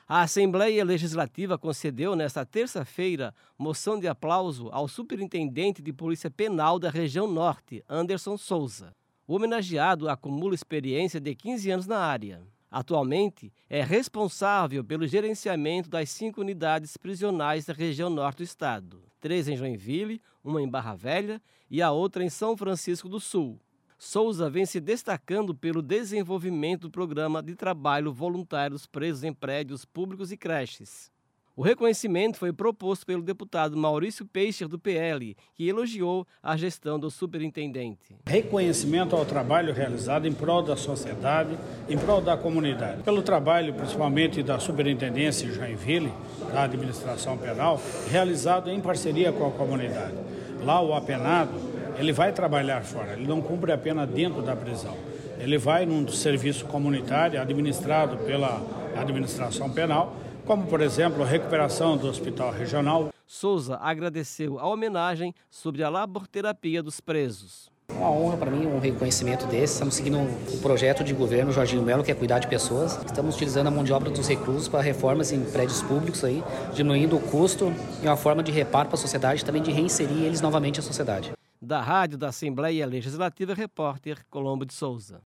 A Assembleia Legislativa concedeu, nesta terça-feira, moção de aplauso ao superintendente de Polícia Penal da região Norte, Anderson Souza. O homenageado acumula experiência de 15 anos na área. Atualmente, é responsável pelo gerenciamento das 5 unidades prisionais da região Norte do estado. 3 em Joinville, uma em Barra Velha e a outra em São Francisco do Sul. Souza vem se destacando pelo desenvolvimento do programa de trabalho voluntário dos presos em prédios públicos e creches. O reconhecimento foi proposto pelo deputado Maurício Peixe, do PL, que elogiou a gestão do superintendente. Reconhecimento ao trabalho realizado em prol da sociedade, em prol da comunidade. Pelo trabalho, principalmente da Superintendência de Joinville, da administração penal, realizado em parceria com a comunidade. Lá o apenado, ele vai trabalhar fora, ele não cumpre a pena dentro da prisão. Ele vai num serviço comunitário administrado pela administração penal, como, por exemplo, a recuperação do hospital regional. Souza agradeceu a homenagem sobre a laborterapia dos presos. É uma honra para mim um reconhecimento desse. Estamos seguindo o projeto de governo Jorginho Melo, que é cuidar de pessoas. Estamos utilizando a mão de obra dos reclusos para reformas em prédios públicos, diminuindo o custo e uma forma de reparo para a sociedade, também de reinserir eles novamente à sociedade. Da Rádio da Assembleia Legislativa, repórter Colombo de Souza.